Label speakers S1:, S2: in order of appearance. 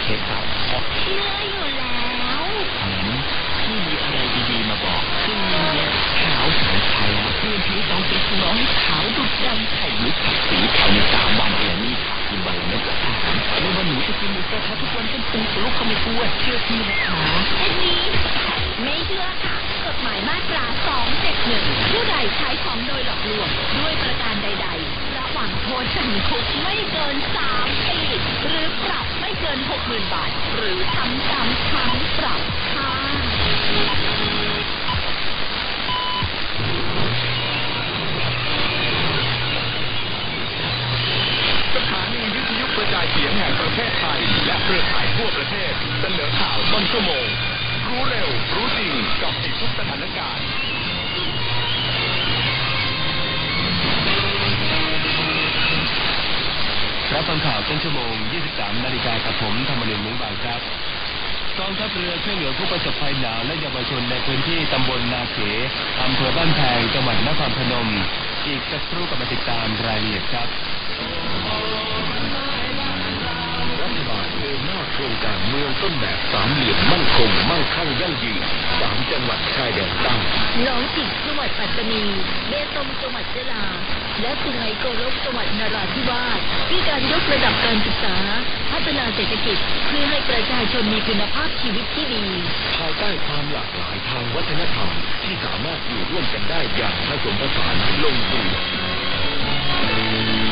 S1: เคสครับ
S2: เชื่ออยู่แล้ว
S1: งั้นพี่มีอะไรดีๆมาบอกซึ่งเนี่ยขาวใสไทยเปลี่ยนผิวสองสีของน้องให้ขาวดุจดังไข่มุกผัดสีภายใน3 วันเองนี่กินวันละเม็ดละอาหารไม่ว่าหนูจะกินหมูกระทะทุกวันเป็นปูทะลุเข้าไม่กลัวเชื่อพี่นะคะ
S2: อันนี้ไม่เชื่อค่ะกฎหมายมาตรา271ผู้ใดใช้ของโดยหลอกลวงด้วยประการใดๆระหว่างโทษจำคุกไม่เกิน3 ปีหรือปรับไม่เกิน 60,000 บาทหรือทั้งจำทั้งปรับค่ะ
S3: สถานีวิทยุกระจายเสียงแห่งประเทศไทยและเครือข่ายทั่วประเทศเสนอข่าวต้นชั่วโมงรู้เร็วรู้จริงกับทุกสถานการณ์
S4: รับฟังข่าวต้นชั่วโมง 23 นาฬิกากับผมธรรมนินทร์มุ้งบางครับกองทัพเรือช่วยเหลือผู้ประสบภัยหนาวและเยาวชนในพื้นที่ตำบลนาเขอำเภอบ้านแพงจังหวัดนครพนมอีกสักครู่กับมาติดตามรายละเอียดครับ
S3: รัฐบาลเดินหน้าโครงการเมืองต้นแบบ3 เหลี่ยมมั่นคงมั่งคั่งยั่งยืน3 จังหวัดชายแดนใต้
S2: หนองจิกจังหวัดปัตตานีเบตงจังหวัดยะลาและสุไหงโกลกจังหวัดนราธิวาสที่การยกระดับการศึกษาพัฒนาเศรษฐกิจเพื่อให้ประชาชนมีคุณภาพชีวิตที่ดี
S3: ภายใต้ความหลากหลายทางวัฒนธรรมที่สามารถอยู่ร่วมกันได้อย่างผสมผสานลงตัว